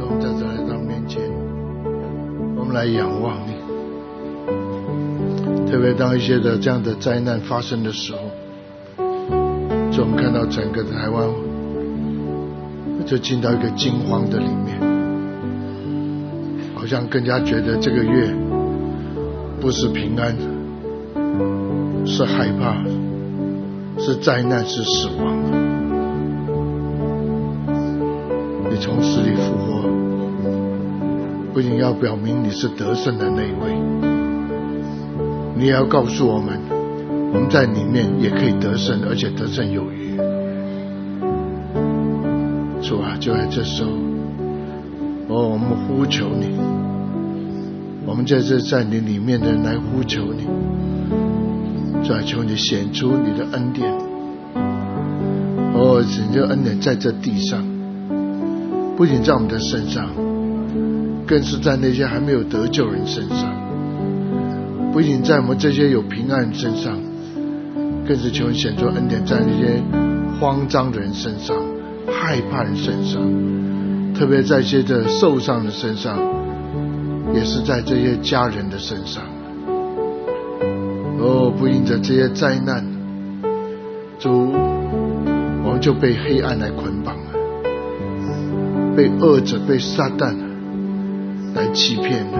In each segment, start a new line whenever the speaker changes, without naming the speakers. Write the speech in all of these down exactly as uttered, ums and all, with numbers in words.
我们在这来到面前，我们来仰望你。特别当一些的这样的灾难发生的时候，就我们看到整个台湾就进到一个惊慌的里面，好像更加觉得这个月不是平安，是害怕，是灾难，是死亡。你从死里复活，不仅要表明你是得胜的那一位，你也要告诉我们，我们在里面也可以得胜，而且得胜有余。主啊，就在这时候，哦，我们呼求你，我们在这在你里面的人来呼求你，主啊，求你显出你的恩典。哦，你的恩典在这地上，不仅在我们的身上，更是在那些还没有得救人身上，不仅在我们这些有平安人身上，更是求你显出恩典在那些慌张的人身上，害怕人身上，特别在一些的受伤的身上，也是在这些家人的身上。哦，不因着这些灾难，主，我们就被黑暗来捆绑了，被恶者、被撒旦来欺骗了。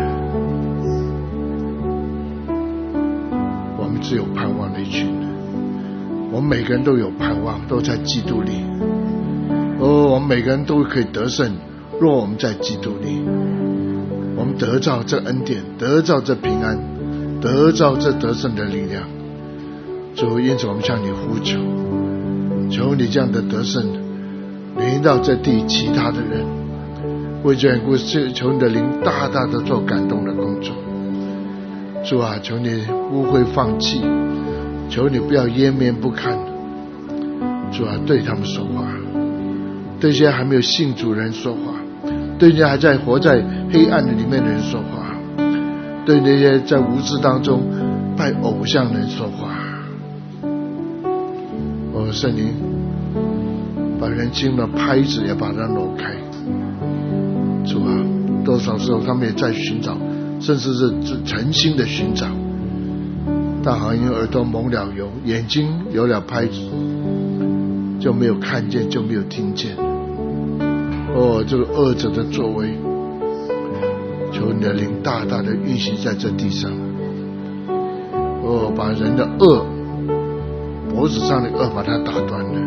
我们只有盼望的一群人，我们每个人都有盼望，都在基督里。哦，我们每个人都可以得胜，若我们在基督里，我们得到这恩典，得到这平安，得到这得胜的力量。主，因此我们向你呼求，求你这样的得胜临到这地其他的人，为这缘故，求你的灵大大的做感动的工作。主啊，求你不会放弃，求你不要湮灭不堪。主啊，对他们说话，对这些还没有信主人说话，对那些还在活在黑暗的里面的人说话，对那些在无知当中拜偶像的人说话。哦，圣灵把人心的拍子也把它挪开。主啊，多少时候他们也在寻找，甚至是诚心的寻找，但好像因为耳朵蒙了油，眼睛有了拍子，就没有看见，就没有听见。哦，这个恶者的作为，求你的灵大大的运行在这地上。哦，把人的恶，脖子上的恶把它打断了，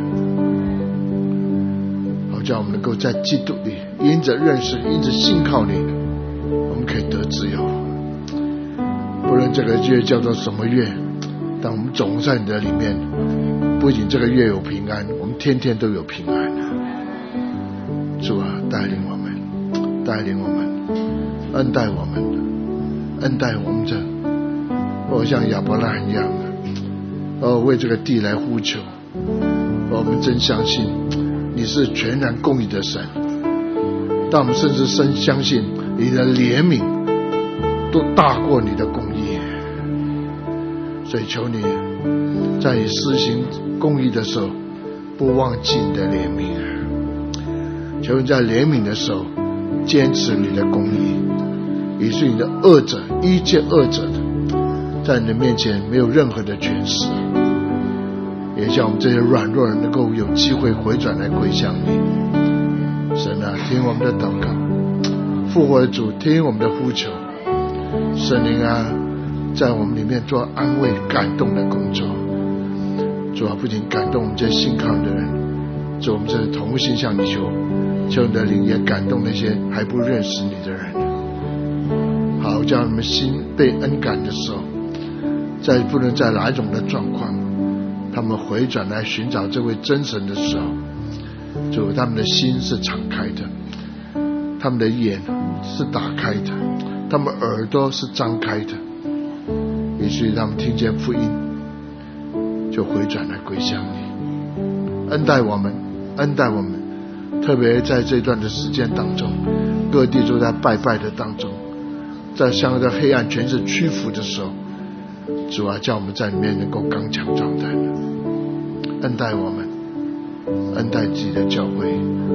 好叫我们能够在基督里，因着认识，因着信靠你，我们可以得自由。不论这个月叫做什么月，但我们总在你的里面，不仅这个月有平安，我们天天都有平安。主啊，带领我们，带领我们，恩待我们，恩待我们这，哦，像亚伯拉罕一样的，哦，为这个地来呼求。我们真相信你是全然公义的神，但我们甚至深相信你的怜悯都大过你的公义。所以求你在你施行公义的时候，不忘记你的怜悯。求你在怜悯的时候坚持你的公义，以致你的恶者，一切恶者的在你的面前没有任何的权势，也叫我们这些软弱人能够有机会回转来归向你。神啊，听我们的祷告，复活的主，听我们的呼求。圣灵啊，在我们里面做安慰感动的工作。主啊，不仅感动我们这些信靠的人，主，我们这同心向你求，求你的灵也感动那些还不认识你的人。好，叫你们心被恩感的时候，在不论在哪一种的状况，他们回转来寻找这位真神的时候，主，他们的心是敞开的，他们的眼是打开的，他们耳朵是张开的，以至于他们听见福音就回转来归向你。恩待我们，恩待我们，特别在这段的时间当中，各地都在拜拜的当中，在向着黑暗全是屈服的时候，主啊，叫我们在里面能够刚强壮胆，恩待我们，恩待自己的教会，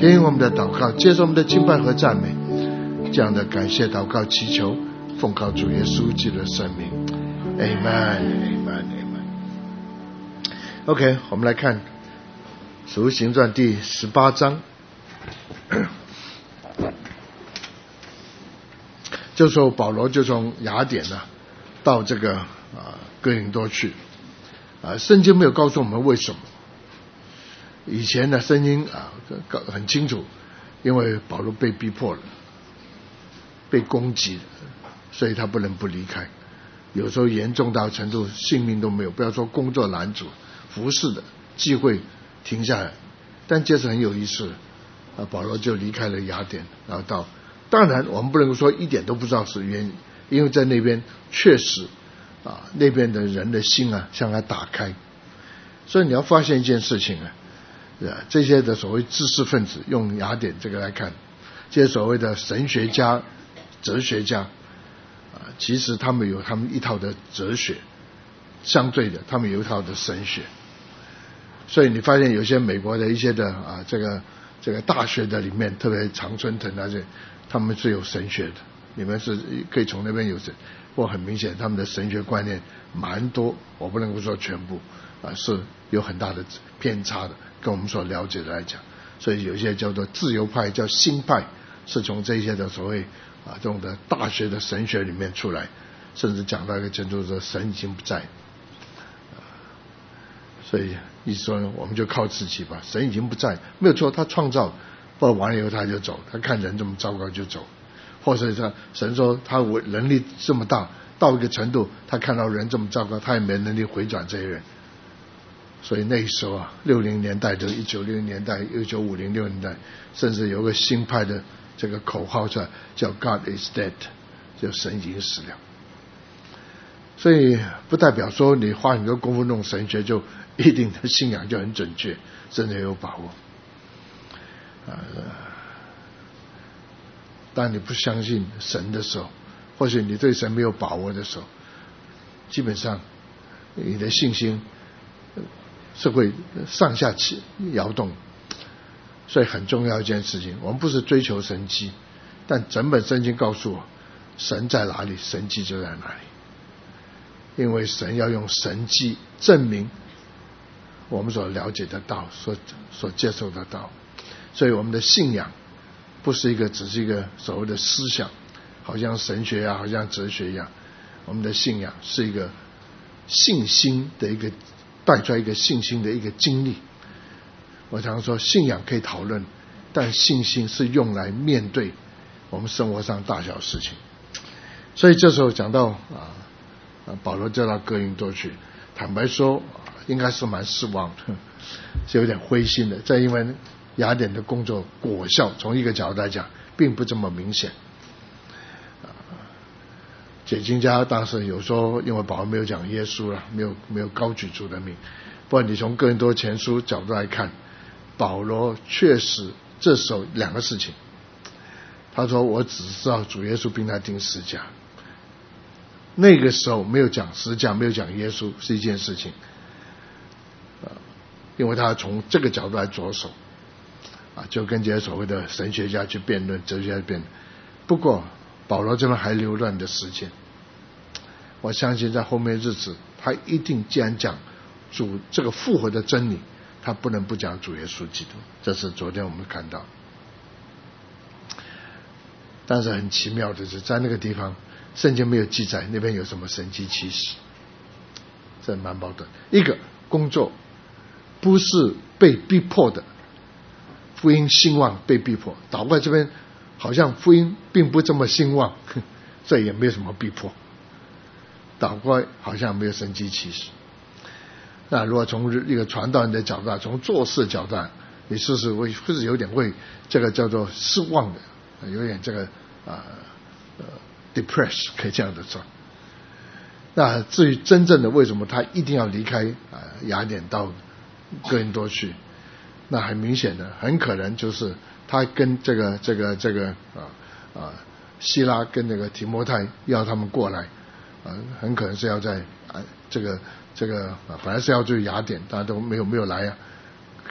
听我们的祷告，接受我们的敬拜和赞美，这样的感谢祷告祈求，奉靠主耶稣基督的圣名 Amen Amen Amen。 OK， 我们来看使徒行传第十八章。这时候保罗就从雅典呢、啊、到这个啊哥林多去啊，圣经没有告诉我们为什么。以前呢圣经啊很清楚，因为保罗被逼迫了，被攻击了，所以他不能不离开，有时候严重到程度性命都没有，不要说工作拦阻，服侍的机会停下来。但接着很有意思啊，保罗就离开了雅典，然后到，当然我们不能够说一点都不知道是原因，因为在那边确实啊那边的人的心啊向他打开。所以你要发现一件事情啊，这些的所谓知识分子，用雅典这个来看，这些所谓的神学家、哲学家啊，其实他们有他们一套的哲学，相对的他们有一套的神学。所以你发现有些美国的一些的啊这个这个大学的里面，特别常春藤啊这，他们是有神学的，你们是可以从那边有神，不过很明显他们的神学观念蛮多，我不能够说全部啊，是有很大的偏差的，跟我们所了解的来讲。所以有些叫做自由派，叫新派，是从这些的所谓啊这种的大学的神学里面出来，甚至讲到一个程度说神已经不在。所以意思说我们就靠自己吧，神已经不在，没有错，他创造，不过完了以后他就走，他看人这么糟糕就走，或者是神说他能力这么大，到一个程度他看到人这么糟糕，他也没能力回转这些人。所以那时候啊，六零年代就一九六零年代、一九五零六年代，甚至有个新派的这个口号叫叫 God is dead， 就神已经死了。所以不代表说你花很多功夫弄神学就一定的信仰就很准确，真的有把握。呃，当你不相信神的时候，或许你对神没有把握的时候，基本上你的信心是会上下起摇动。所以很重要一件事情，我们不是追求神迹，但整本圣经告诉我，神在哪里，神迹就在哪里。因为神要用神迹证明我们所了解的道，所所接受的道。所以我们的信仰不是一个只是一个所谓的思想，好像神学啊，好像哲学一样。我们的信仰是一个信心的一个带出来一个信心的一个经历。我常说信仰可以讨论，但信心是用来面对我们生活上大小事情。所以这时候讲到啊保罗就到哥林多去，坦白说应该是蛮失望的，是有点灰心的。再因为雅典的工作果效从一个角度来讲并不这么明显。解经家当时有说，因为保罗没有讲耶稣了，没有没有高举主的名。不过你从哥林多前书角度来看，保罗确实这时候两个事情。他说我只知道主耶稣并他钉十字架，那个时候没有讲十字架，没有讲耶稣是一件事情，因为他从这个角度来着手啊，就跟这些所谓的神学家去辩论，哲学家去辩论。不过保罗这边还留乱的时间，我相信在后面日子他一定既然讲主这个复活的真理，他不能不讲主耶稣基督，这是昨天我们看到。但是很奇妙的是，在那个地方圣经没有记载那边有什么神迹奇事，这蛮矛盾。一个工作不是被逼迫的，福音兴旺被逼迫，倒过来这边好像福音并不这么兴旺，这也没有什么逼迫，倒过来好像没有神迹奇事。那如果从一个传道人的角度，从做事角度，你是不是会会是有点会这个叫做失望的，有点这个啊呃 depress 可以这样的说。那至于真正的为什么他一定要离开啊雅典到哥林多去，那很明显的很可能就是他跟这个这个这个啊啊希拉跟那个提摩太要他们过来啊，很可能是要在啊这个这个啊本来是要去雅典，大家都没有没有来啊，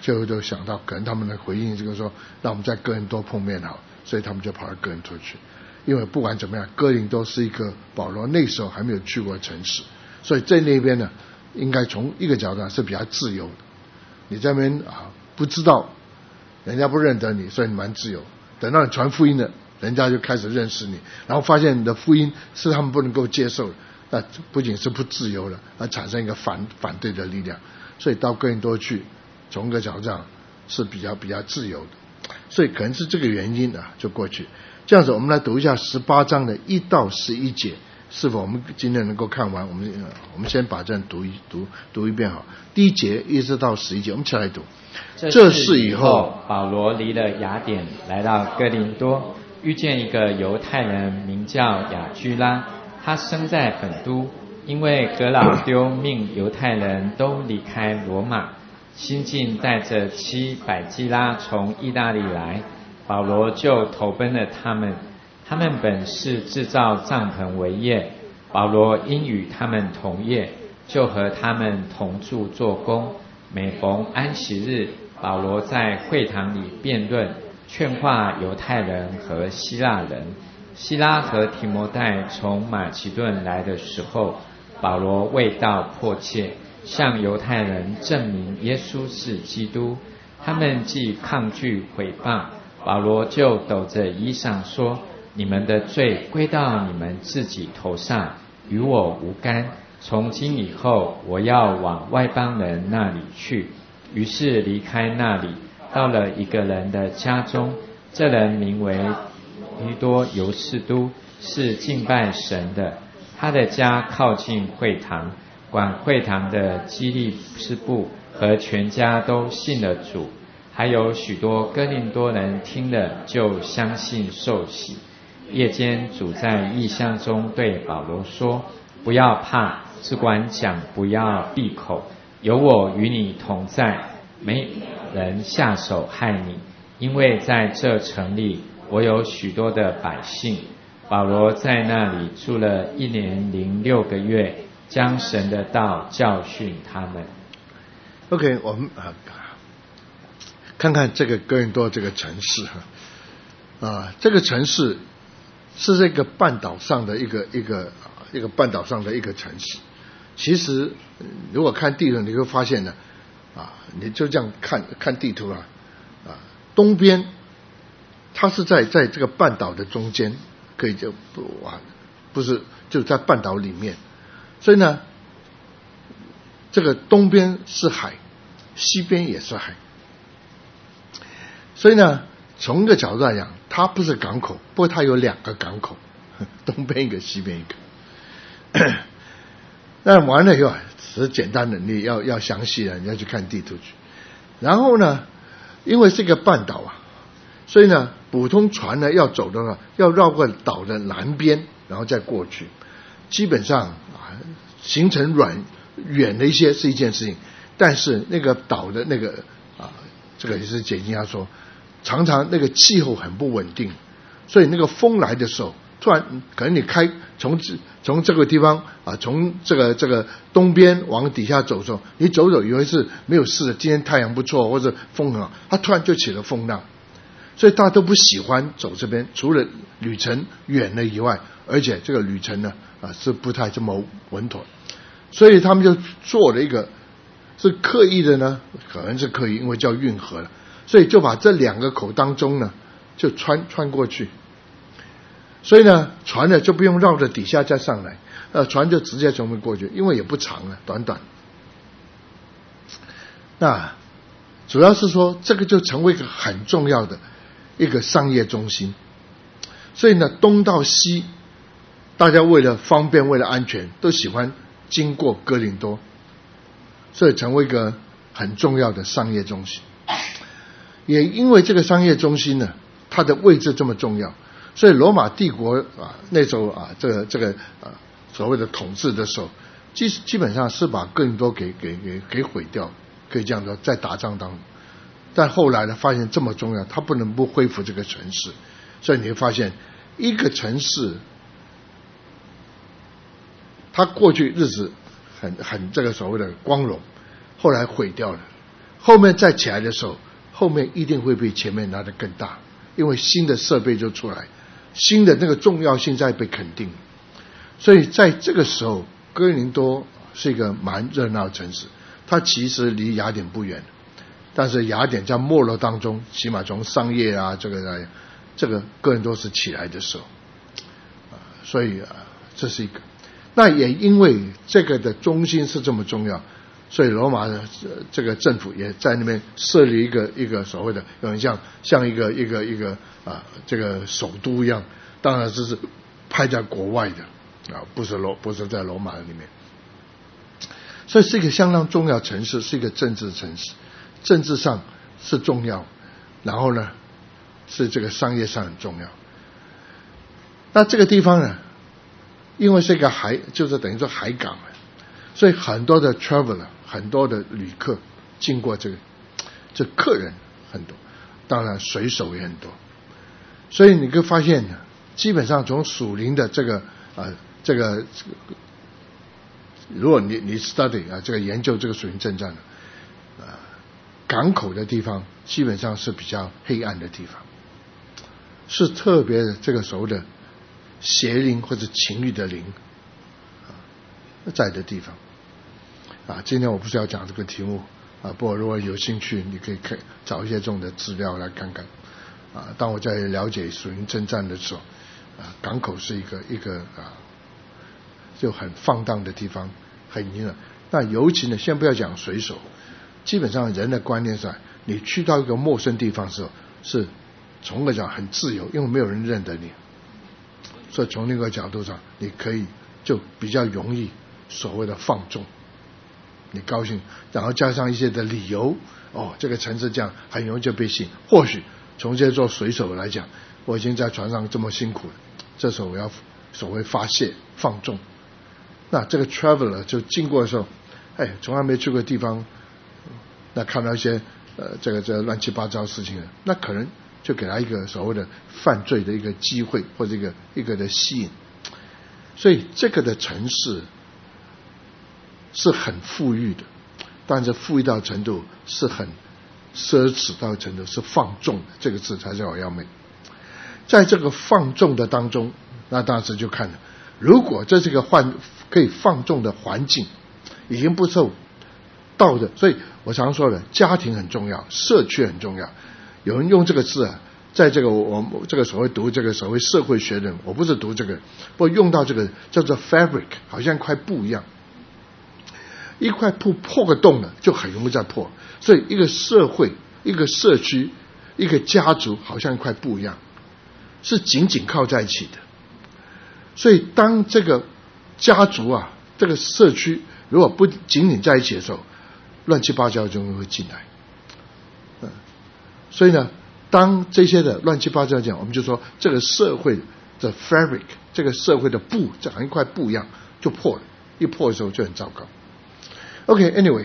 最后就想到，可能他们的回应这个说，让我们在哥林多碰面好，所以他们就跑到哥林多去。因为不管怎么样，哥林多是一个保罗那时候还没有去过的城市，所以在那边呢，应该从一个角度上是比较自由的。你在那边啊，不知道，人家不认得你，所以你蛮自由。等到你传福音了，人家就开始认识你，然后发现你的福音是他们不能够接受的，那不仅是不自由了，而产生一个反反对的力量。所以到哥林多去，从一个角度上是比较比较自由的，所以可能是这个原因啊，就过去。这样子，我们来读一下十八章的一到十一节，是否我们今天能够看完？我们我们先把这样读一读读一遍好。第一节一直到十一节，我们一起来读。
这事以后，保罗离了雅典，来到哥林多，遇见一个犹太人，名叫雅居拉，他生在本都，因为革老丢命犹太人都离开罗马，新近带着妻百基拉从意大利来，保罗就投奔了他们。他们本是制造帐篷为业，保罗因与他们同业，就和他们同住做工。每逢安息日，保罗在会堂里辩论，劝化犹太人和希腊人。希拉和提摩太从马其顿来的时候，保罗为道迫切，向犹太人证明耶稣是基督。他们既抗拒毁谤，保罗就抖着衣裳说：你们的罪归到你们自己头上，与我无干。从今以后，我要往外邦人那里去。于是离开那里，到了一个人的家中，这人名为提多犹士都，是敬拜神的。他的家靠近会堂，管会堂的基利斯布和全家都信了主。还有许多哥林多人听了就相信受洗。夜间主在异象中对保罗说：不要怕，只管讲，不要闭口，有我与你同在，没人下手害你，因为在这城里我有许多的百姓。保罗在那里住了一年零六个月，将神的道教训他们。
OK， 我们啊看看这个哥林多这个城市啊，这个城市是这个半岛上的一个一个一个半岛上的一个城市。其实如果看地图你会发现呢，啊，你就这样看看地图啊，啊，东边它是在在这个半岛的中间，可以就不啊不是就在半岛里面，所以呢，这个东边是海，西边也是海，所以呢，从一个角度来讲，它不是港口，不过它有两个港口，东边一个，西边一个。那完了以后，只是简单的，你要要详细的，你要去看地图去。然后呢，因为是一个半岛啊，所以呢，普通船呢要走的话，要绕过岛的南边，然后再过去。基本上啊，行程软远了一些是一件事情，但是那个岛的那个啊，这个也是简经他说，常常那个气候很不稳定，所以那个风来的时候，突然可能你开从从这个地方啊，从这个这个东边往底下走的时候，你走走以为是没有事的，今天太阳不错或者风很好，它突然就起了风浪，所以大家都不喜欢走这边，除了旅程远了以外，而且这个旅程呢啊是不太这么稳妥，所以他们就做了一个是刻意的呢，可能是刻意，因为叫运河了，所以就把这两个口当中呢就穿穿过去。所以呢，船呢就不用绕着底下再上来，呃，船就直接从那过去，因为也不长了，短短。那主要是说，这个就成为一个很重要的一个商业中心。所以呢，东到西，大家为了方便，为了安全，都喜欢经过哥林多，所以成为一个很重要的商业中心。也因为这个商业中心呢，它的位置这么重要。所以罗马帝国啊，那时候啊，这个这个啊所谓的统治的时候，基基本上是把哥林多给给给给毁掉，可以这样说，在打仗当中。但后来呢，发现这么重要，他不能不恢复这个城市。所以你会发现，一个城市，它过去日子很很这个所谓的光荣，后来毁掉了， 后面再起来的时候，后面一定会比前面拿得更大，因为新的设备就出来，新的那个重要性在被肯定。所以在这个时候，哥林多是一个蛮热闹的城市，它其实离雅典不远，但是雅典在没落当中，起码从商业啊这个来，这个哥林多是起来的时候，所以啊，这是一个。那也因为这个的中心是这么重要，所以罗马的这个政府也在那边设立一个一个所谓的有点像像一个一个一个啊这个首都一样，当然这是派在国外的啊，不是罗不是在罗马里面，所以是一个相当重要城市，是一个政治城市，政治上是重要，然后呢是这个商业上很重要。那这个地方呢，因为是一个海，就是等于说海港，所以很多的 traveler， 很多的旅客经过这个，这客人很多，当然水手也很多，所以你可以发现，基本上从属灵的这个呃这个，如果你你 study 啊这个研究这个属灵征战的，呃港口的地方基本上是比较黑暗的地方，是特别的这个所谓的邪灵或者情欲的灵啊在的地方啊。今天我不是要讲这个题目啊，不过如果有兴趣，你可以可以找一些这种的资料来看看啊。当我在了解属灵征战的时候啊，港口是一个一个啊就很放荡的地方，很阴暗。那尤其呢，先不要讲水手，基本上人的观念上，你去到一个陌生地方的时候，是从个讲很自由，因为没有人认得你，所以从那个角度上，你可以就比较容易所谓的放纵，你高兴，然后加上一些的理由，哦，这个城市这样很容易就被吸引。或许从这些做水手来讲，我已经在船上这么辛苦了，这时候我要所谓发泄放纵。那这个 traveler 就经过的时候，哎，从来没去过的地方，那看到一些呃这个这个乱七八糟的事情，那可能就给他一个所谓的犯罪的一个机会，或者一个一个的吸引。所以这个的城市是很富裕的，但是富裕到程度是很奢侈到程度是放纵的，这个字才是我要美。在这个放纵的当中，那当时就看了，如果这是个换可以放纵的环境，已经不受道德，所以我常说的家庭很重要，社区很重要。有人用这个字啊，在这个我这个所谓读这个所谓社会学的人，我不是读这个，不过用到这个叫做 fabric， 好像一块布一样，一块布破个洞了就很容易再破，所以一个社会、一个社区、一个家族好像一块布一样，是紧紧靠在一起的。所以当这个家族啊，这个社区如果不紧紧在一起的时候，乱七八糟就会进来。嗯，所以呢，当这些的乱七八糟讲，我们就说这个社会的 fabric， 这个社会的布，就像一块布一样就破了，一破的时候就很糟糕。OK，anyway，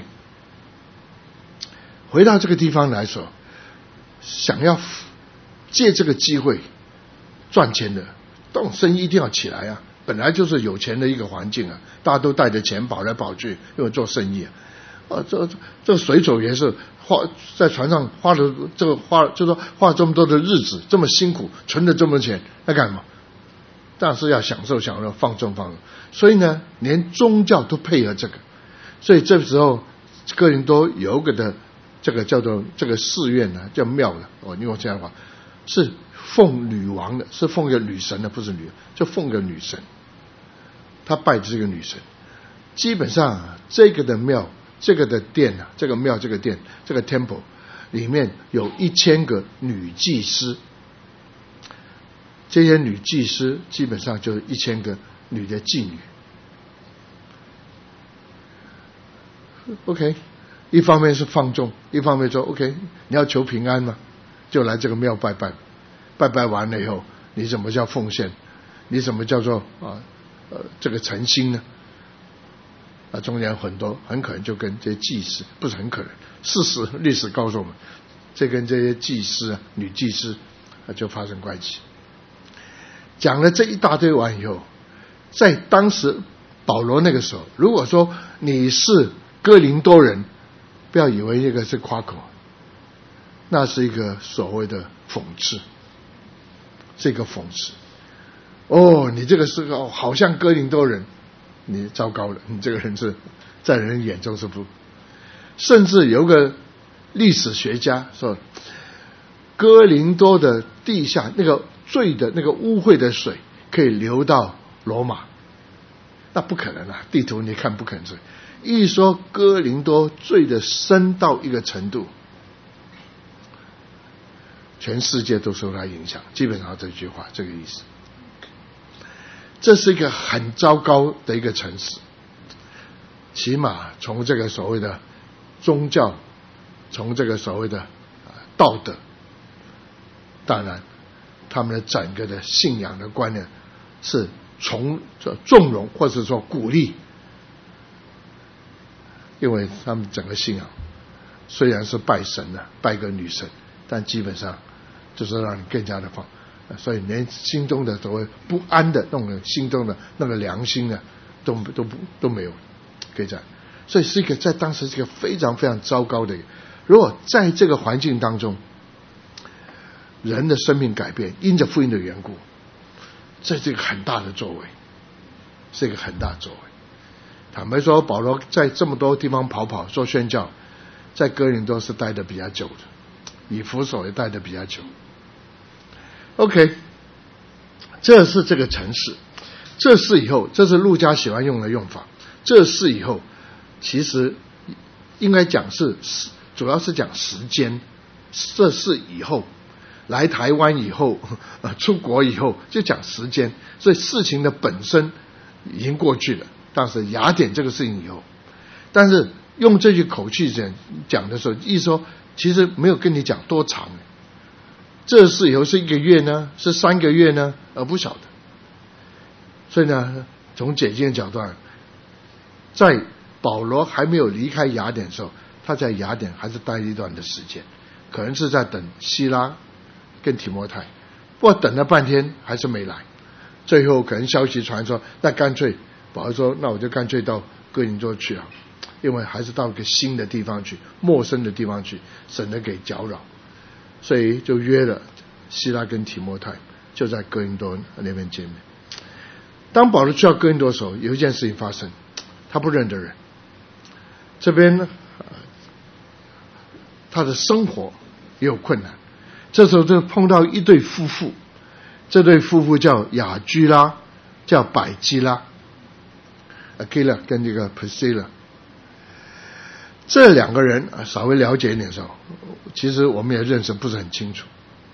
回到这个地方来说，想要借这个机会赚钱的，这种生意一定要起来啊！本来就是有钱的一个环境啊，大家都带着钱跑来跑去，因为做生意啊。啊，这这个水手也是花在船上花了这个花，就说花了这么多的日子，这么辛苦，存了这么钱，来干嘛？但是要享受享受，放纵放纵。所以呢，连宗教都配合这个。所以这时候哥林多有个的这个叫做这个寺院呢，叫庙了。哦，用这样的话是奉女王的，是奉个女神的，不是女，就奉个女神。他拜的这个女神，基本上、啊、这个的庙。这个的殿啊，这个庙这个殿这个 temple 里面有一千个女祭司，这些女祭司基本上就是一千个女的妓女。OK， 一方面是放纵，一方面说 OK， 你要求平安嘛，就来这个庙拜拜，拜拜完了以后，你怎么叫奉献？你怎么叫做啊呃这个诚心呢？啊，中间很多很可能就跟这些祭司，不是很可能，事实历史告诉我们，这跟这些祭司啊、女祭司啊就发生关系。讲了这一大堆完以后，在当时保罗那个时候，如果说你是哥林多人， 不要以为这个是夸口，那是一个所谓的讽刺，是一个讽刺。哦，你这个是个好像哥林多人，你糟糕了，你这个人是在人眼中是不。甚至有个历史学家说，哥林多的地下那个罪的那个污秽的水可以流到罗马，那不可能啊！地图你看不可能是。一说哥林多罪的深到一个程度，全世界都受它影响，基本上这句话这个意思。这是一个很糟糕的一个城市，起码从这个所谓的宗教，从这个所谓的道德，当然他们的整个的信仰的观念是从纵容或者说鼓励，因为他们整个信仰虽然是拜神的，拜个女神，但基本上就是让你更加的放，所以连心中的所谓不安的那种心中的那个良心呢，都都不都没有，可以这样。所以是一个在当时是一个非常非常糟糕的一个。如果在这个环境当中，人的生命改变，因着福音的缘故，这是一个很大的作为，是一个很大的作为。坦白说，保罗在这么多地方跑跑做宣教，在哥林多是待得比较久的，以弗所也待得比较久。OK， 这是这个城市，这是以后，这是路加喜欢用的用法。这是以后，其实应该讲是主要是讲时间，这是以后来台湾以后，呃，出国以后就讲时间，所以事情的本身已经过去了。当时雅典这个事情以后，但是用这句口气讲讲的时候，意思说其实没有跟你讲多长，这事以后是一个月呢，是三个月呢，而不晓得。所以呢，从解经的角度上，在保罗还没有离开雅典的时候，他在雅典还是待了一段的时间，可能是在等希拉跟提摩太，不过等了半天还是没来，最后可能消息传说，那干脆保罗说，那我就干脆到哥林多去啊，因为还是到一个新的地方去，陌生的地方去，省得给搅扰，所以就约了希拉跟提摩太，就在哥林多那边见面。当保罗去到哥林多的时候，有一件事情发生，他不认得人，这边呢，他的生活也有困难。这时候就碰到一对夫妇，这对夫妇叫雅居拉，叫百基拉 Aquila 跟这个 Priscilla， 这两个人稍微了解一点的时候，其实我们也认识不是很清楚，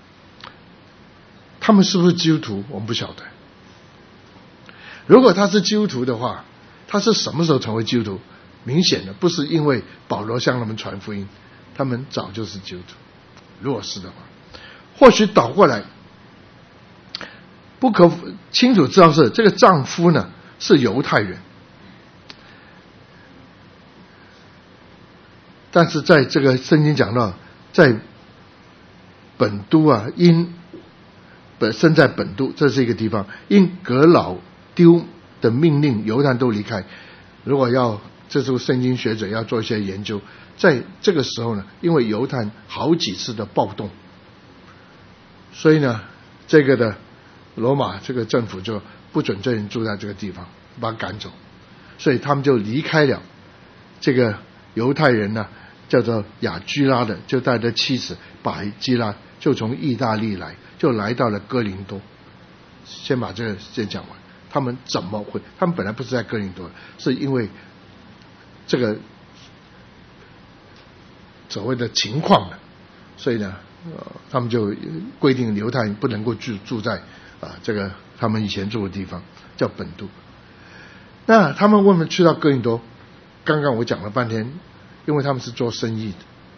他们是不是基督徒我们不晓得。如果他是基督徒的话，他是什么时候成为基督徒？明显的不是因为保罗向他们传福音，他们早就是基督徒。如果是的话，或许倒过来，不可清楚知道是这个丈夫呢是犹太人，但是在这个圣经讲到，在本都啊，因本身在本都，这是一个地方，因革老丢的命令，犹太人都离开。如果要这时候圣经学者要做一些研究，在这个时候呢，因为犹太人好几次的暴动，所以呢，这个的罗马这个政府就不准这人住在这个地方，把他赶走，所以他们就离开了。这个犹太人呢，叫做雅居拉的，就带着妻子百基拉，就从意大利来，就来到了哥林多。先把这个先讲完，他们怎么会？他们本来不是在哥林多，是因为这个所谓的情况呢，所以呢，呃，他们就规定犹太人不能够住住在啊、呃、这个他们以前住的地方，叫本都。那他们为什么去到哥林多？刚刚我讲了半天，因为他们是做生意的，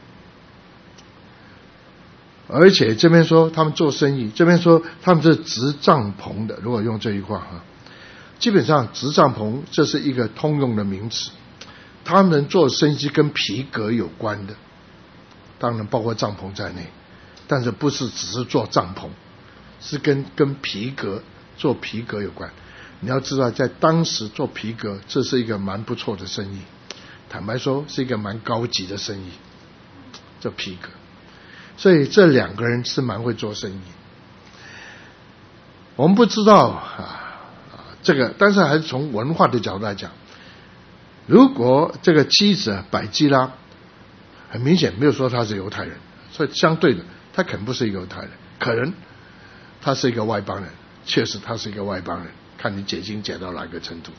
而且这边说他们做生意，这边说他们是执帐篷的。如果用这句话哈，基本上执帐篷这是一个通用的名词，他们做生意跟皮革有关的，当然包括帐篷在内，但是不是只是做帐篷，是跟跟皮革做皮革有关。你要知道，在当时做皮革，这是一个蛮不错的生意。 坦白说是一个蛮高级的生意，这皮革。所以这两个人是蛮会做生意。我们不知道啊，这个，但是还是从文化的角度来讲，如果这个妻子百基拉很明显没有说他是犹太人，所以相对的他肯定不是一个犹太人，可能他是一个外邦人，确实他是一个外邦人，看你解经解到哪个程度。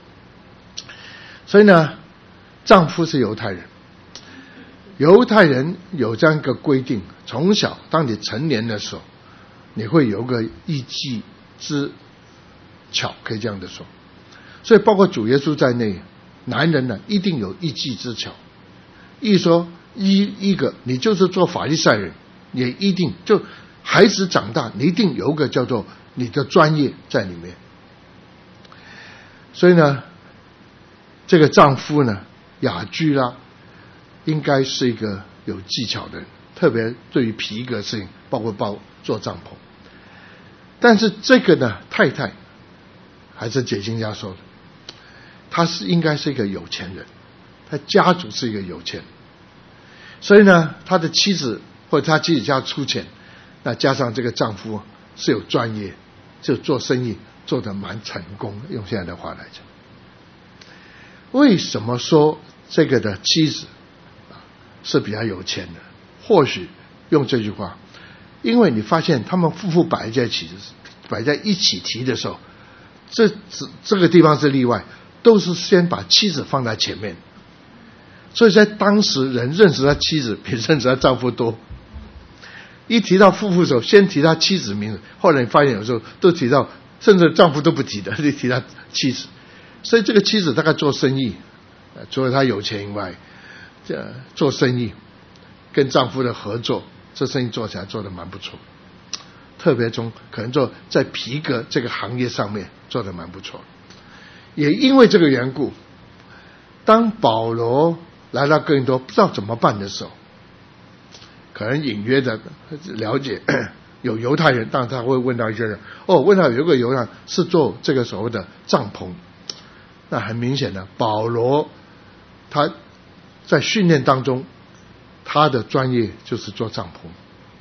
所以呢，丈夫是犹太人，犹太人有这样一个规定，从小当你成年的时候，你会有个一技之巧，可以这样的说。所以包括主耶稣在内，男人呢一定有一技之巧。一说一一个，你就是做法利赛人，也一定就孩子长大，你一定有一个叫做你的专业在里面。所以呢，这个丈夫呢，雅居拉应该是一个有技巧的人，特别对于皮革事情，包括包做帐篷。但是这个呢，太太还是解经家说的，他是应该是一个有钱人，他家族是一个有钱，所以呢，他的妻子或者他妻子家出钱，那加上这个丈夫是有专业，就做生意做得蛮成功，用现在的话来讲。为什么说这个的妻子是比较有钱的？或许用这句话，因为你发现他们夫妇摆在一起，摆在一起提的时候，这这个地方是例外，都是先把妻子放在前面，所以在当时人认识他妻子比认识他丈夫多。一提到夫妇的时候，先提他妻子名字，后来你发现有时候都提到，甚至丈夫都不提的，就提他妻子。所以这个妻子大概做生意，除了她有钱以外，这做生意跟丈夫的合作，这生意做起来做得蛮不错，特别从可能做在皮革这个行业上面做得蛮不错。也因为这个缘故，当保罗来到哥林多不知道怎么办的时候，可能隐约的了解有犹太人，当然他会问到一些人，哦，问到有一个犹太人是做这个所谓的帐篷。那很明显的，保罗他在训练当中，他的专业就是做帐篷，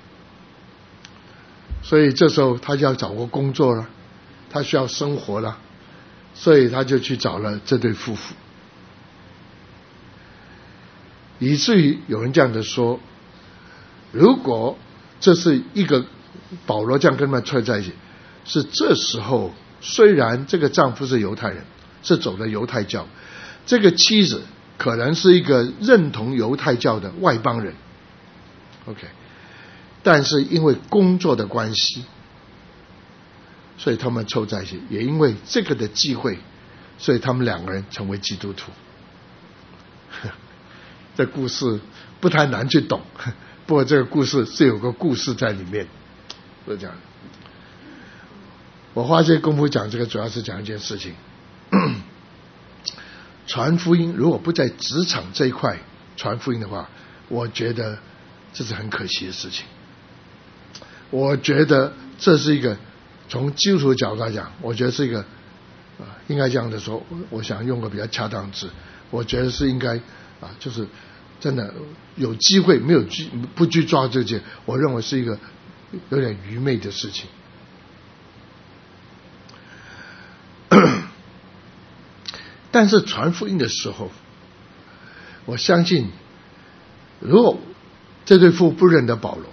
所以这时候他就要找个工作了，他需要生活了，所以他就去找了这对夫妇，以至于有人这样的说，如果这是一个保罗这样跟他们串在一起，是这时候虽然这个丈夫是犹太人，是走的犹太教，这个妻子可能是一个认同犹太教的外邦人 OK， 但是因为工作的关系，所以他们凑在一起，也因为这个的机会，所以他们两个人成为基督徒。这故事不太难去懂，不过这个故事是有个故事在里面，是这样。我花这些功夫讲这个，主要是讲一件事情，传福音如果不在职场这一块传福音的话，我觉得这是很可惜的事情。我觉得这是一个从基督徒的角度来讲，我觉得是一个、呃、应该这样的说，我想用个比较恰当的字，我觉得是应该啊，就是真的有机会没有去不去抓这些，我认为是一个有点愚昧的事情。但是传福音的时候，我相信如果这对夫妇不认得保罗，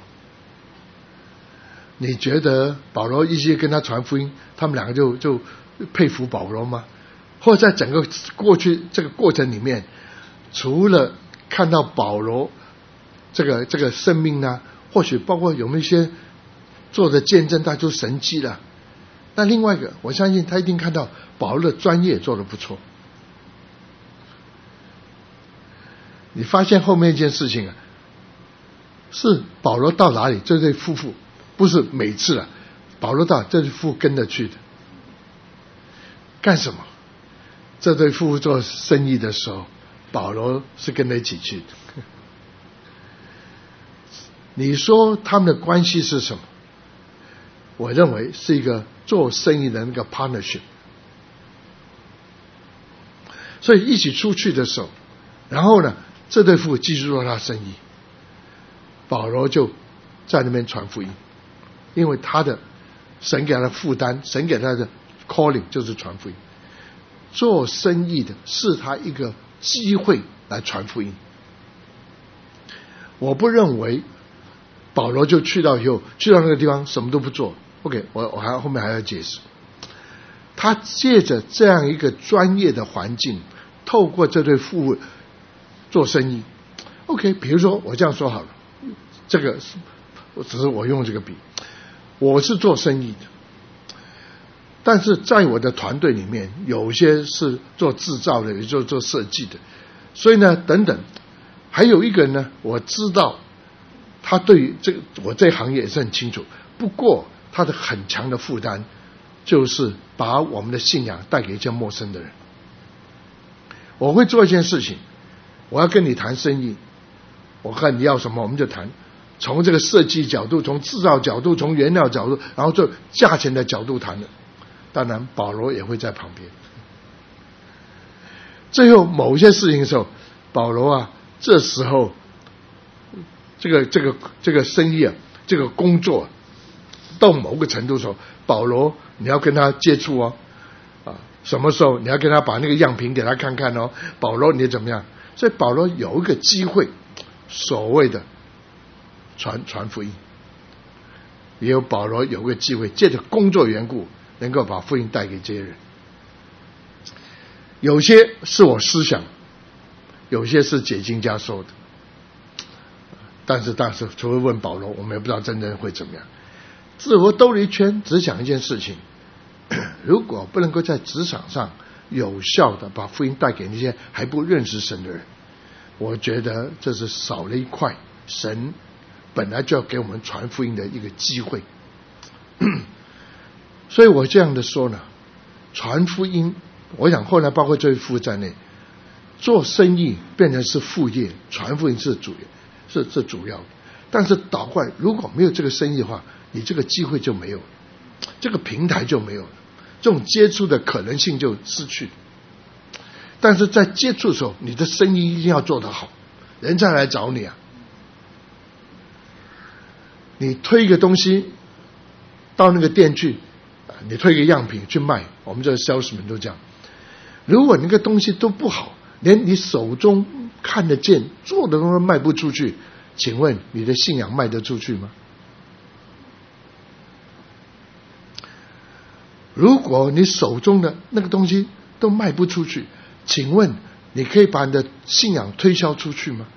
你觉得保罗一些跟他传福音，他们两个就就佩服保罗吗？或者在整个过去这个过程里面，除了看到保罗这个这个生命呢，或许包括有没有一些做的见证，他就神迹了。那另外一个，我相信他一定看到保罗的专业做得不错。你发现后面一件事情啊，是保罗到哪里，这对夫妇不是每次了，保罗到这对夫妇跟着去的。干什么？这对夫妇做生意的时候，保罗是跟着一起去的。你说他们的关系是什么？我认为是一个做生意的那个 partnership。所以一起出去的时候， 然后呢，这对夫妇继续做他生意，保罗就在那边传福音，因为他的神给他的负担，神给他的 calling 就是传福音。做生意的是他一个机会来传福音。我不认为保罗就去到以后，去到那个地方什么都不做。OK， 我我还后面还要解释。他借着这样一个专业的环境，透过这对夫妇做生意。OK， 比如说我这样说好了，这个只是我用这个比，我是做生意的。但是在我的团队里面，有些是做制造的，有些做设计的，所以呢，等等，还有一个人呢，我知道他对于这个我这行业也是很清楚，不过他的很强的负担就是把我们的信仰带给一些陌生的人。我会做一件事情，我要跟你谈生意，我看你要什么我们就谈，从这个设计角度，从制造角度，从原料角度，然后就价钱的角度谈的。当然保罗也会在旁边。最后某些事情的时候，保罗啊，这时候这个这个这个生意啊，这个工作到某个程度的时候，保罗你要跟他接触哦，啊，什么时候你要跟他把那个样品给他看看哦，保罗你怎么样？所以保罗有一个机会，所谓的传传福音，也有保罗有个机会，借着工作缘故，能够把福音带给这些人。有些是我思想，有些是解经家说的，但是但是除了问保罗，我们也不知道真正会怎么样。自我兜了一圈，只想一件事情：如果不能够在职场上有效的把福音带给那些还不认识神的人，我觉得这是少了一块神本来就要给我们传福音的一个机会。所以我这样的说呢，传福音，我想后来包括这位夫妇在内，做生意变成是副业，传福音是主是是主要的。但是倒过来，如果没有这个生意的话，你这个机会就没有了，这个平台就没有了，这种接触的可能性就失去。但是在接触的时候，你的生意一定要做得好，人再来找你啊。你推一个东西到那个店去，你推一个样品去卖，我们这个 salesman 都这样。如果那个东西都不好，连你手中看得见做的东西卖不出去，请问你的信仰卖得出去吗？如果你手中的那个东西都卖不出去，请问你可以把你的信仰推销出去吗？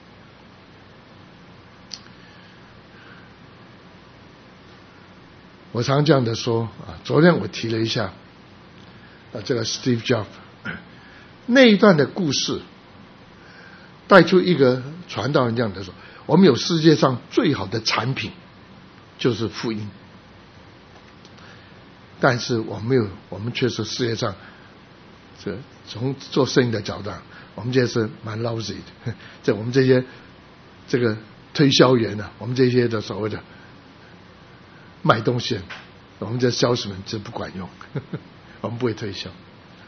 我常这样的说啊，昨天我提了一下啊，这个 Steve Jobs 那一段的故事，带出一个传道人这样的说：我们有世界上最好的产品，就是福音。但是我们没有，我们却是世界上，这从做生意的角度，我们这是蛮 lousy 的。这我们这些这个推销员啊，我们这些的所谓的卖东西，我们这销售们这不管用，我们不会推销，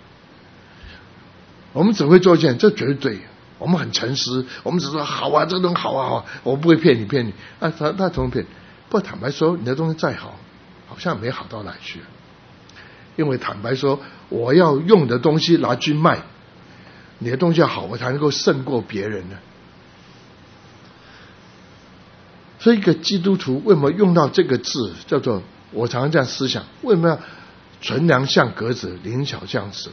我们只会做一件，这绝对对，我们很诚实，我们只说好啊，这个东西好啊好啊，我不会骗你骗你啊，他他怎么骗？不过坦白说，你的东西再好，好像没好到哪去。因为坦白说，我要用的东西拿去卖，你的东西好，我才能够胜过别人呢。所以一个基督徒为什么用到这个字叫做，我常常这样思想，为什么要存粮像鸽子，灵巧像蛇？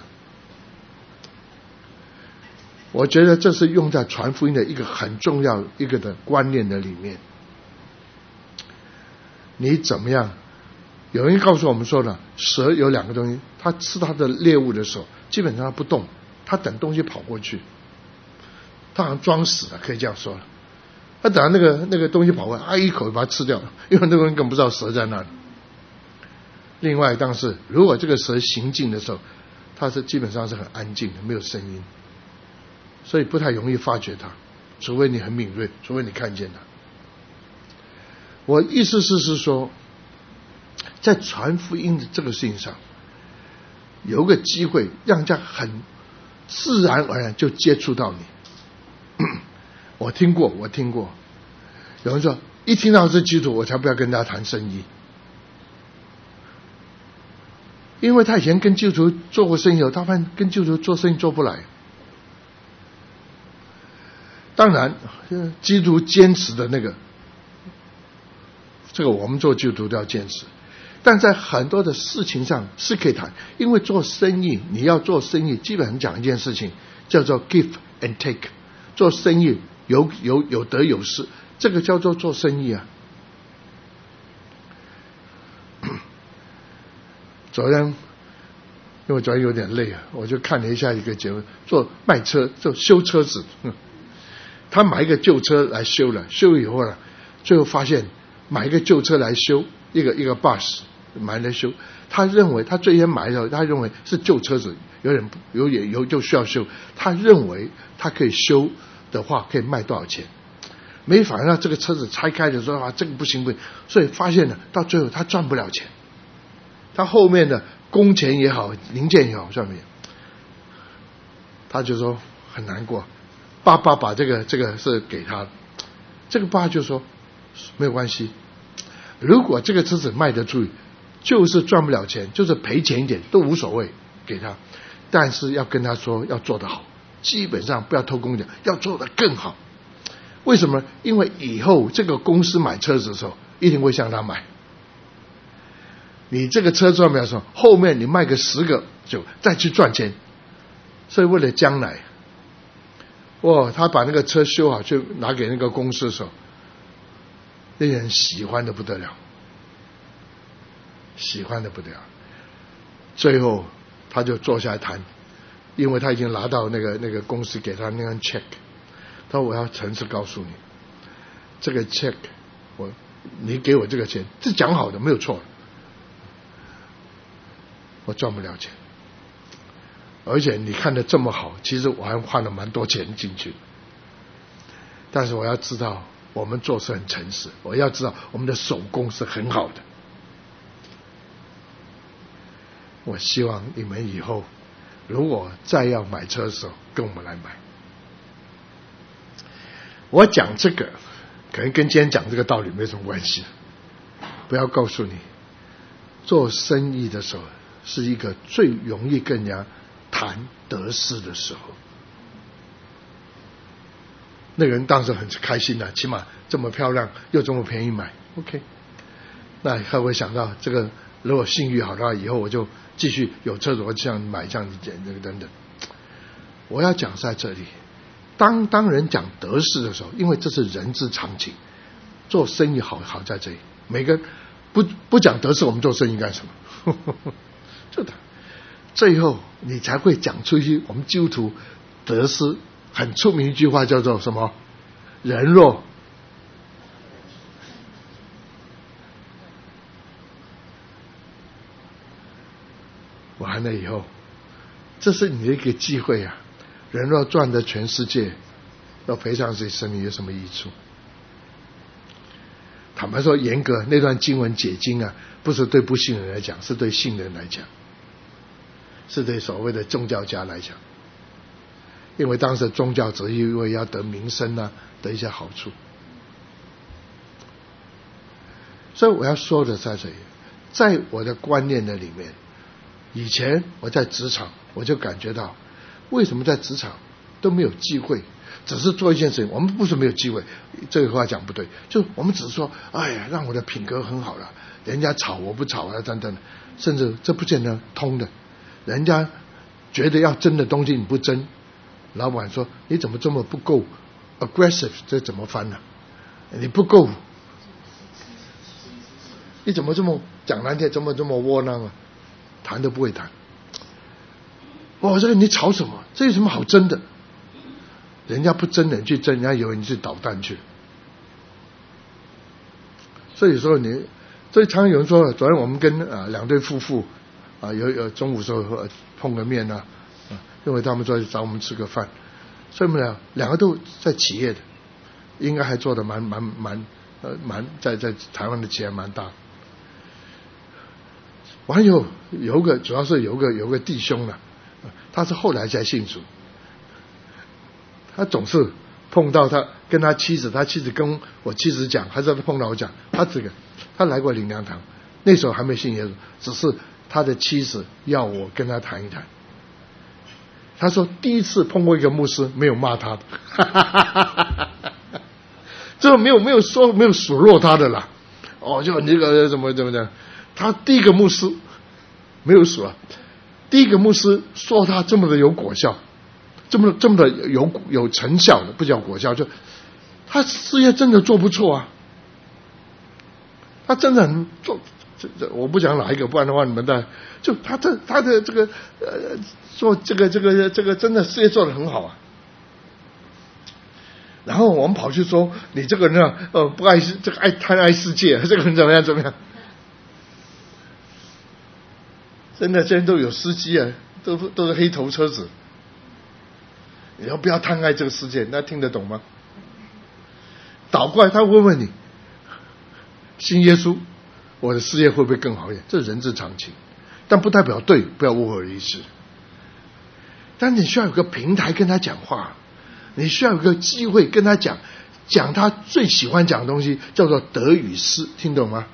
我觉得这是用在传福音的一个很重要一个的观念的里面。你怎么样？有人告诉我们说呢，蛇有两个东西，它吃它的猎物的时候，基本上它不动，它等东西跑过去，它好像装死了，可以这样说了。它等到那个那个东西跑过来，啊一口把它吃掉了，因为那个人根本不知道蛇在那里。另外，但是如果这个蛇行进的时候，它是基本上是很安静的，没有声音，所以不太容易发觉它，除非你很敏锐，除非你看见它。我意思是是说，在传福音的这个事情上，有个机会让人家很自然而然就接触到你。 我听过，我听过，有人说一听到是基督徒，我才不要跟他谈生意，因为他以前跟基督徒做过生意，他发现跟基督徒做生意做不来。当然，基督徒坚持的那个，这个我们做基督徒都要坚持，但在很多的事情上是可以谈，因为做生意，你要做生意，基本上讲一件事情，叫做 give and take。做生意有有有得有失，这个叫做做生意啊。昨天因为昨天有点累啊，我就看了一下一个节目，做卖车，做修车子。他买一个旧车来修了，修以后呢，最后发现买一个旧车来修，一个一个 bus 买来修，他认为他最先买的时候，他认为是旧车子，有点有点有就需要修，他认为他可以修的话可以卖多少钱，没想到这个车子拆开的时候啊，这个不行不行，所以发现了到最后他赚不了钱，他后面的工钱也好，零件也好上面，他就说很难过。爸爸把这个这个是给他，这个爸就说没有关系，如果这个车子卖得出去，就是赚不了钱，就是赔钱一点都无所谓，给他，但是要跟他说要做得好，基本上不要偷工减料，要做得更好。为什么？因为以后这个公司买车子的时候一定会向他买，你这个车赚不了的时候，后面你卖个十个就再去赚钱，所以为了将来，哇，他把那个车修好去拿给那个公司的时候，那些人喜欢的不得了，喜欢的不得了。最后他就坐下来谈，因为他已经拿到那个那个公司给他那张 check， 他说我要诚实告诉你，这个 check 我你给我这个钱，这讲好的没有错，我赚不了钱。而且你看得这么好，其实我还花了蛮多钱进去，但是我要知道我们做事很诚实，我要知道我们的手工是很好的。我希望你们以后如果再要买车的时候跟我们来买。我讲这个可能跟今天讲这个道理没什么关系，不要告诉你做生意的时候是一个最容易跟人家谈得失的时候，那个人当时很开心的，起码这么漂亮又这么便宜买 OK， 那会不会想到这个如果信誉好的话，以后我就继续有车子我就像买这样子这个等等。我要讲在这里，当当人讲得失的时候，因为这是人之常情，做生意好好在这里，每个不不讲得失，我们做生意干什么？就的最后你才会讲出去。我们基督徒得失很出名一句话叫做什么？人若完了以后，这是你的一个机会啊！人若赚得全世界，要赔偿自己生命有什么益处？坦白说，严格那段经文解经啊，不是对不信人来讲，是对信人来讲，是对所谓的宗教家来讲。因为当时宗教只是因为要得名声啊，得一些好处。所以我要说的在这里，在我的观念的里面，以前我在职场我就感觉到，为什么在职场都没有机会，只是做一件事情。我们不是没有机会，这个话讲不对，就我们只是说，哎呀，让我的品格很好了，人家吵我不吵啊，等等，甚至这不见得通的。人家觉得要争的东西你不争，老板说你怎么这么不够 aggressive， 这怎么翻呢、啊？你不够，你怎么这么讲难听，怎么这么窝囊啊？谈都不会谈。哦，这个你吵什么？这有什么好争的？人家不争的你去争，人家以为你是捣蛋去。所以说你，所以常常有人说，昨天我们跟啊两对夫妇啊有有中午时候碰个面啊，啊因为他们说找我们吃个饭，所以我们俩两个都在企业的，应该还做得蛮蛮蛮呃蛮在在台湾的企业蛮大。完有有个主要是有个有个弟兄了、啊，他是后来才信主，他总是碰到他跟他妻子，他妻子跟我妻子讲，还是他碰到我讲，他这个他来过灵粮堂，那时候还没信耶稣，只是他的妻子要我跟他谈一谈。他说第一次碰过一个牧师没有骂他的，这没有没有说没有数落他的啦。哦，就你这个怎么怎么的，他第一个牧师没有数啊，第一个牧师说他这么的有果效，这么这么的有有成效的，不叫果效，就他事业真的做不错啊，他真的很做。这这我不讲哪一个，不然的话你们的就他这他的这个呃做这个这个这个真的事业做得很好啊。然后我们跑去说你这个人啊，呃不爱这个爱贪爱世界，这个人怎么样怎么样？真的现在都有司机啊，都都是黑头车子。你要不要贪爱这个世界？那听得懂吗？倒过来他问问你，信耶稣。我的事业会不会更好一点？这是人之常情，但不代表对，不要误会意思。但你需要有个平台跟他讲话，你需要有个机会跟他讲，讲他最喜欢讲的东西，叫做得与失，听懂吗？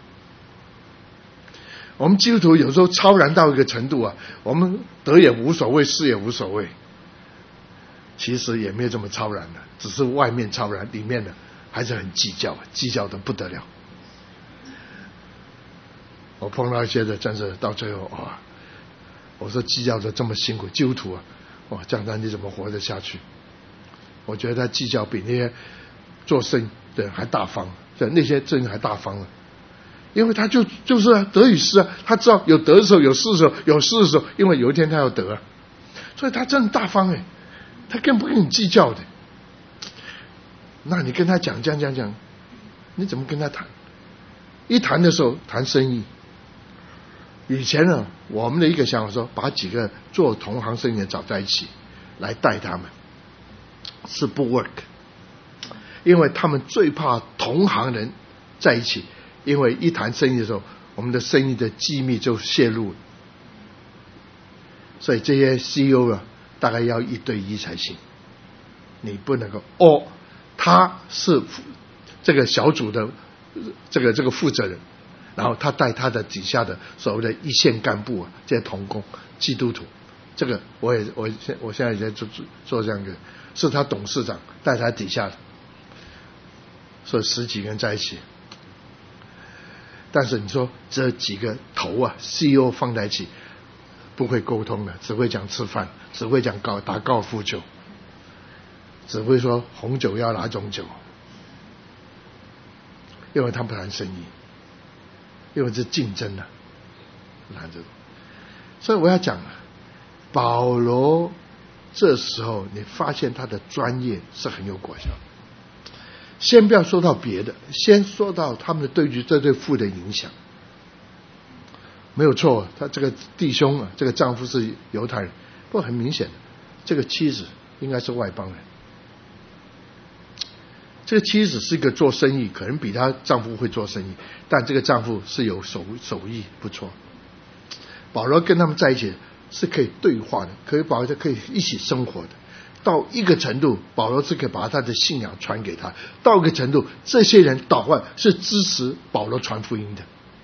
我们基督徒有时候超然到一个程度啊，我们得也无所谓，失也无所谓，其实也没有这么超然的，只是外面超然，里面的还是很计较，计较的不得了。我碰到一些的，真是到最后哇！我说计较的这么辛苦，基督徒啊，哇，这样子你怎么活得下去？我觉得他计较比那些做生意的人还大方，对那些真人还大方了，因为他就就是啊得与失啊，他知道有得的时候，有失的时候，有失的时候，因为有一天他要得啊，所以他真的大方哎，他更不跟你计较的。那你跟他讲讲讲讲，你怎么跟他谈？一谈的时候谈生意。以前呢，我们的一个想法说，把几个做同行生意的找在一起来带他们，是不 work， 因为他们最怕同行人在一起，因为一谈生意的时候，我们的生意的机密就泄露了，所以这些 C E O 啊，大概要一对一才行，你不能够哦，他是这个小组的这个这个负责人。然后他带他的底下的所谓的一线干部啊，这些同工基督徒，这个我也我现我现在也在做做这样一个，是他董事长带他底下的，所以十几个人在一起。但是你说这几个头啊 C E O 放在一起，不会沟通的，只会讲吃饭，只会讲高打高尔夫球，只会说红酒要哪种酒，因为他不谈生意。因为是竞争的、啊，所以我要讲啊，保罗这时候你发现他的专业是很有果效。先不要说到别的，先说到他们的对于这对父的影响，没有错。他这个弟兄啊，这个丈夫是犹太人，不过很明显的，这个妻子应该是外邦人。这个妻子是一个做生意，可能比她丈夫会做生意，但这个丈夫是有手手艺不错。保罗跟他们在一起是可以对话的，可以保罗可以一起生活的。到一个程度，保罗是可以把他的信仰传给他；到一个程度，这些人祷告是支持保罗传福音的。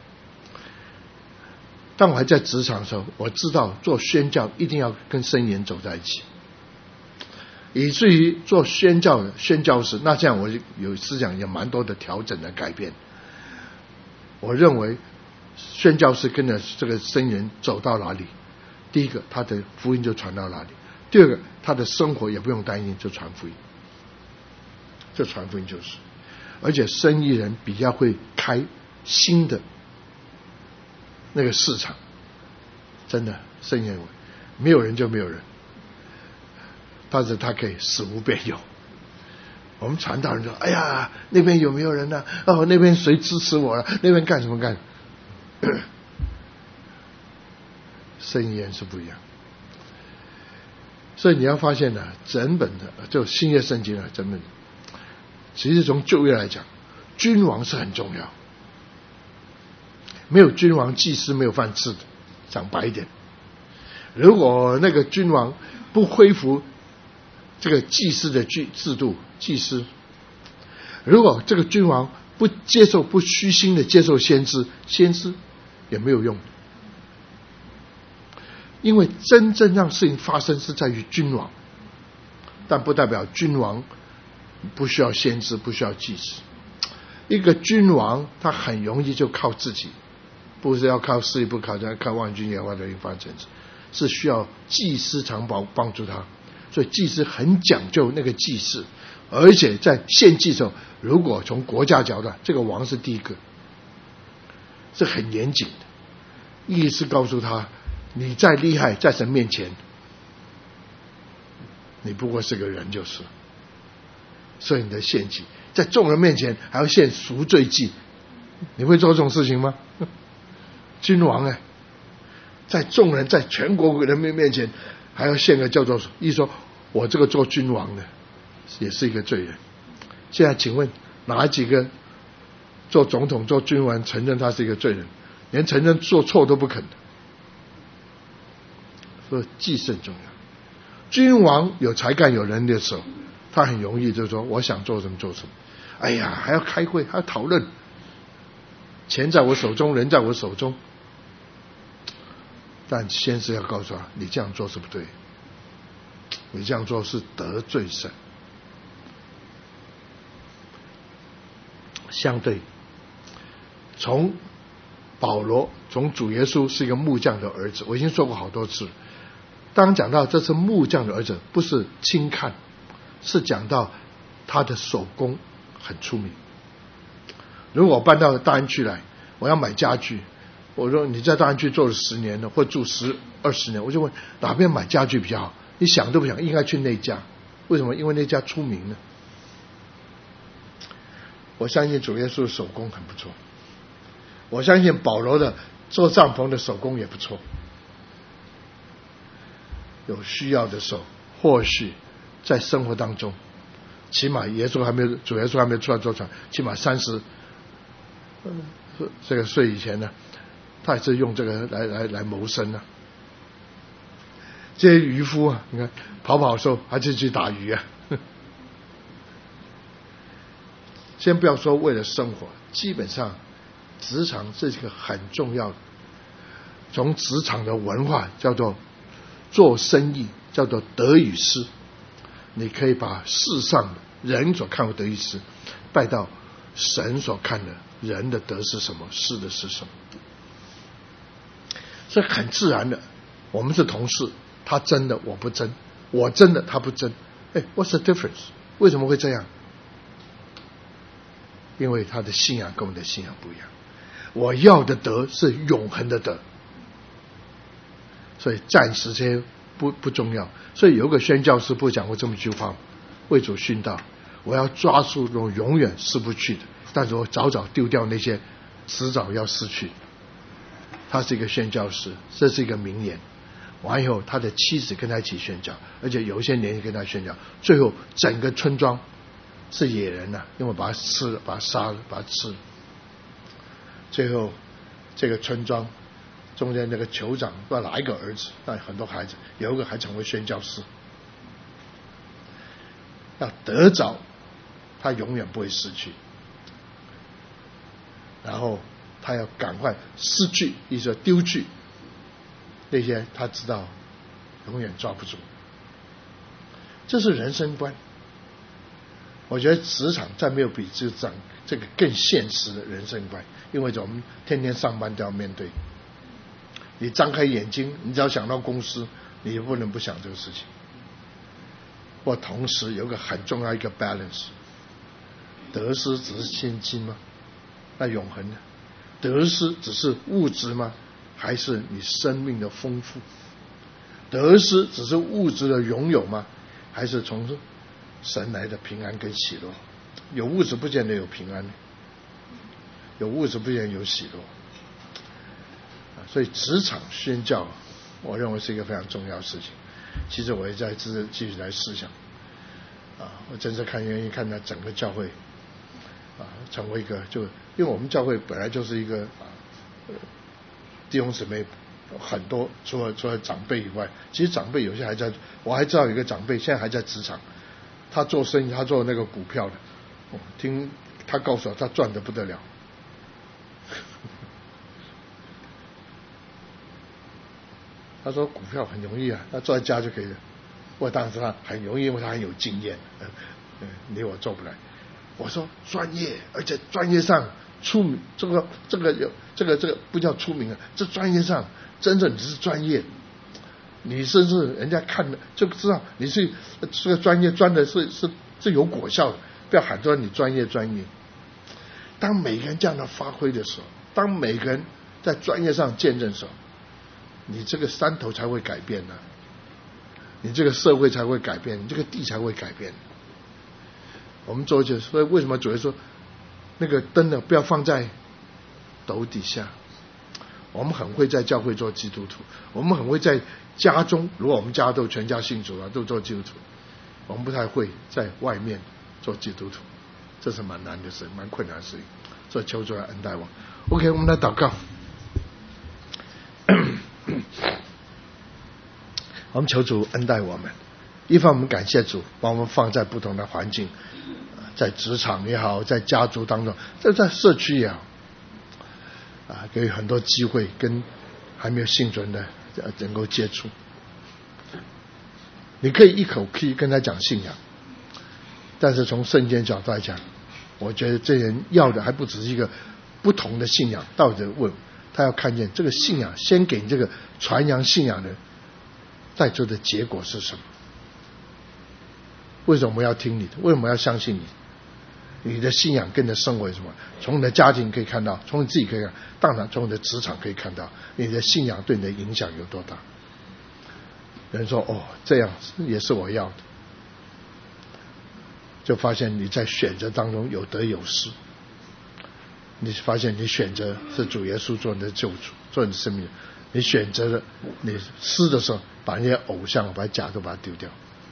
当我还在职场的时候，我知道做宣教一定要跟圣言走在一起。以至于做宣教的宣教士，那这样我有思想也蛮多的调整的改变。我认为宣教士跟着这个僧人走到哪里，第一个他的福音就传到哪里，第二个他的生活也不用担心，就传福音，这传福音就是。而且生意人比较会开新的那个市场，真的生意人没有人就没有人，但是他可以死无边有。我们传道人说：“哎呀，那边有没有人呢、啊？哦，那边谁支持我了？那边干什么干？”生意人是不一样，所以你要发现呢，整本的就新约圣经啊，整本其实从旧约来讲，君王是很重要。没有君王，祭司没有饭吃的。讲白一点，如果那个君王不恢复这个祭司的制度，祭司如果这个君王不接受，不虚心的接受先知，先知也没有用。因为真正让事情发生是在于君王，但不代表君王不需要先知，不需要祭司。一个君王他很容易就靠自己，不是要靠势力，不靠要靠万军耶和华的灵发成，是需要祭司常帮帮助他。所以祭司很讲究那个祭祀，而且在献祭的时候，如果从国家角度，这个王是第一个，是很严谨的，意思告诉他，你再厉害，在神面前，你不过是个人就是。所以你的献祭，在众人面前还要献赎罪祭，你会做这种事情吗？君王哎，在众人，在全国人民面前，还要献个叫做，一说我这个做君王的，也是一个罪人。现在请问哪几个做总统、做君王承认他是一个罪人？连承认做错都不肯的。所以祭祀很重要。君王有才干、有能力的时候，他很容易就说我想做什么做什么。哎呀，还要开会，还要讨论。钱在我手中，人在我手中。但先是要告诉他，你这样做是不对，你这样做是得罪神。相对，从保罗，从主耶稣是一个木匠的儿子，我已经说过好多次。当讲到这是木匠的儿子，不是轻看，是讲到他的手工很出名。如果我搬到大安区来，我要买家具，我说你在大安区做了十年了，或住十二十年，我就问哪边买家具比较好？你想都不想，应该去那家。为什么？因为那家出名了。我相信主耶稣的手工很不错，我相信保罗的做帐篷的手工也不错。有需要的时候，或许在生活当中，起码耶稣还没有，主耶稣还没有出来坐船，起码三十这个岁以前呢，他也是用这个来来来谋生呢、啊。这些渔夫啊，你看跑跑的时候还是去打鱼啊。先不要说为了生活，基本上职场是一个很重要的，从职场的文化叫做做生意，叫做得与失。你可以把世上的人所看为得与失，带到神所看的人的得是什么，失的是什么。这很自然的，我们是同事，他争的我不争，我争的他不争。哎 ，What's the difference？ 为什么会这样？因为他的信仰跟我们的信仰不一样。我要的德是永恒的德，所以暂时这些不不重要。所以有个宣教师不讲过这么一句话：为主殉道，我要抓住那种永远失不去的，但是我早早丢掉那些迟早要失去。他是一个宣教师，这是一个名言。完以后，他的妻子跟他一起宣教，而且有一些年轻跟他宣教，最后整个村庄是野人呐、啊，因为把他吃了，把他杀了，把他吃了。最后，这个村庄中间那个酋长不知道哪一个儿子，但很多孩子有一个还成为宣教师。要得着，他永远不会失去。然后他要赶快失去，意思说丢去那些他知道永远抓不住。这是人生观。我觉得职场再没有比这样这个更现实的人生观，因为我们天天上班都要面对。你张开眼睛，你只要想到公司，你也不能不想这个事情。或同时有个很重要一个 balance， 得失只是现金吗？那永恒呢？得失只是物质吗？还是你生命的丰富？得失只是物质的拥有吗？还是从神来的平安跟喜乐？有物质不见得有平安，有物质不见得有喜乐。所以职场宣教，我认为是一个非常重要的事情。其实我也在继续来思想，啊，我真是看愿意看到整个教会，啊，成为一个就因为我们教会本来就是一个啊弟兄姊妹很多，除了除了长辈以外，其实长辈有些还在，我还知道有一个长辈现在还在职场，他做生意，他做那个股票的，哦、听他告诉我，他赚得不得了。他说股票很容易啊，他坐在家就可以了。我当然知道很容易，因为他很有经验，嗯嗯，你我做不来。我说专业，而且专业上出名，这个这个有这个这个不叫出名啊，这专业上真正你是专业，你甚至人家看了就知道你是这个专业，专的是是是有果效的，不要喊说你专业专业。当每个人这样的发挥的时候，当每个人在专业上见证的时候，你这个山头才会改变呢、啊，你这个社会才会改变，你这个地才会改变。我们周就所以为什么主耶稣说那个灯呢不要放在斗底下？我们很会在教会做基督徒，我们很会在家中，如果我们家都全家信主了，都做基督徒，我们不太会在外面做基督徒，这是蛮难的事，蛮困难的事情。所以求主来恩待我。OK， 我们来祷告。我们求主恩待我们，一方面我们感谢主把我们放在不同的环境，在职场也好，在家族当中，在在社区也好，啊，给很多机会跟还没有信主的能够接触。你可以一口气跟他讲信仰，但是从圣经角度来讲，我觉得这人要的还不只是一个不同的信仰，到底问他要看见这个信仰，先给你这个传扬信仰的人带出的结果是什么？为什么我们要听你的？为什么要相信你？你的信仰跟你的生活是什么？从你的家庭可以看到，从你自己可以看到，当然从你的职场可以看到，你的信仰对你的影响有多大。人说哦，这样也是我要的，就发现你在选择当中有得有失。你发现你选择是主耶稣做你的救主，做你的生命，你选择了你失的时候，把那些偶像把假都把它丢掉。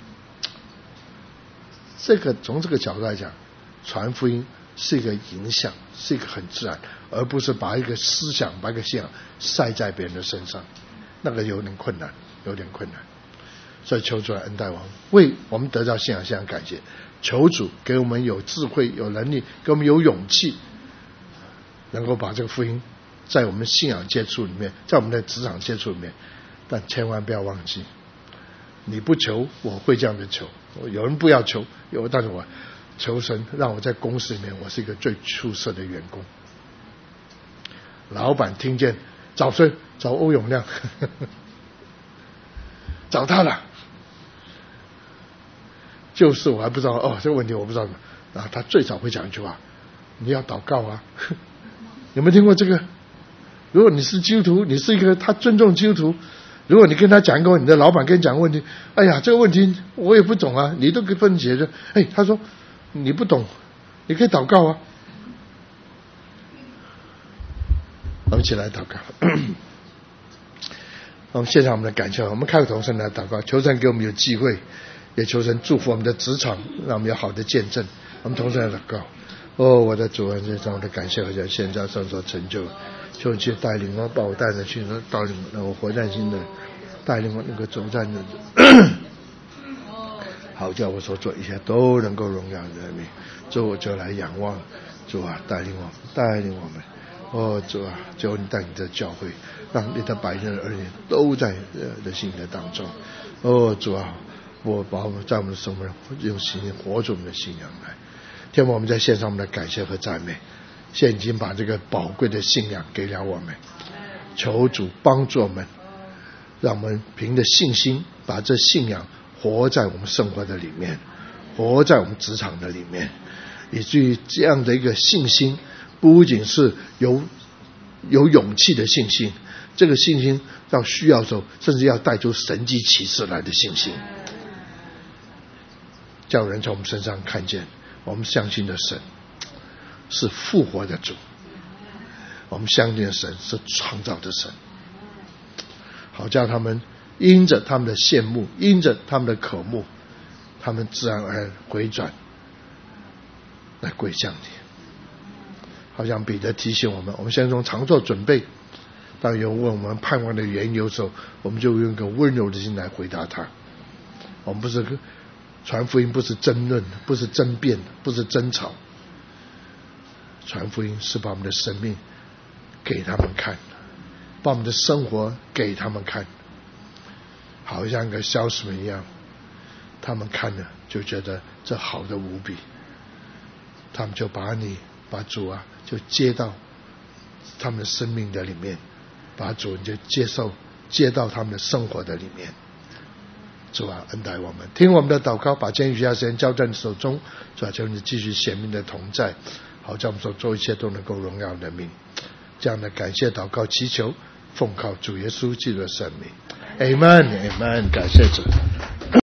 这个从这个角度来讲，传福音是一个影响，是一个很自然，而不是把一个思想把一个信仰塞在别人的身上，那个有点困难，有点困难。所以求主来恩待我们，为我们得到信仰，信仰感谢。求主给我们有智慧、有能力，给我们有勇气，能够把这个福音在我们信仰接触里面，在我们的职场接触里面。但千万不要忘记，你不求，我会这样的求。有人不要求，有，但是我求神让我在公司里面，我是一个最出色的员工。老板听见找谁？找欧永亮，呵呵找他了。就是我还不知道哦，这个问题我不知道。然后他最少会讲一句话：你要祷告啊。有没有听过这个？如果你是基督徒，你是一个他尊重基督徒，如果你跟他讲一个，你的老板跟你讲个问题，哎呀，这个问题我也不懂啊，你都可以分解决。哎，他说你不懂，你可以祷告啊。我们一起来祷告。我们献上我们的感谢，我们开口同声来祷告，求神给我们有机会，也求神祝福我们的职场，让我们有好的见证。我们同声来祷告。哦，我的主啊，这让我的感谢和在现在上所成就，求你去带领我，把我带着去，带领我，让我活在心的，带领我能够走在那，好叫我所做一切都能够荣耀人民。主，我就来仰望，主啊，带领我们，带领我们。哦，主啊，求你带领这教会，让你的百姓的儿女都在呃的信的当中。哦，主啊，我把我们在我们的生活中用信心活出我们的信仰来。天父，我们在献上我们的感谢和赞美，现已经把这个宝贵的信仰给了我们，求主帮助我们，让我们凭着信心把这信仰活在我们生活的里面，活在我们职场的里面，以至于这样的一个信心不仅是有有勇气的信心，这个信心到需要的时候甚至要带出神迹奇事来的信心，叫人从我们身上看见我们相信的神是复活的主，我们相信的神是创造的神，好叫他们因着他们的羡慕，因着他们的渴慕，他们自然而然回转来归向你。好像彼得提醒我们，我们现在中常做准备， 当有人问我们盼望的缘由的时候，我们就用一个温柔的心来回答他。我们不是传福音，不是争论，不是争辩，不是争吵。传福音是把我们的生命给他们看，把我们的生活给他们看，好像个消息一样，他们看了就觉得这好的无比，他们就把你把主啊就接到他们的生命的里面，把主就接受接到他们的生活的里面。主啊，恩待我们，听我们的祷告，把今天余下时间交在你手中。主啊，求你继续显明的同在，好叫我们所做一切都能够荣耀你的名。这样的感谢祷告祈求，奉靠主耶稣基督的圣名。 Amen Amen， 感谢主。